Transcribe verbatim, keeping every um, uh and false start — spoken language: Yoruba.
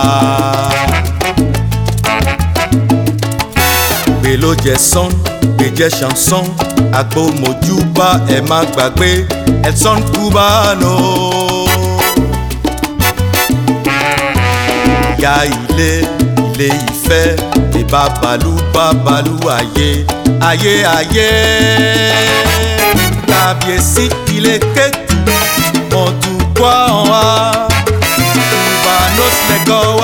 gbé ló jẹ sán gbé jẹ chanson àgbo mojúbà ẹ má gbàgbé El Son Cubano. ìyá ilé ilé ìfẹ́ ìbábalú bábalú ayé ayé ayé kábíyèsí ilé kékeré.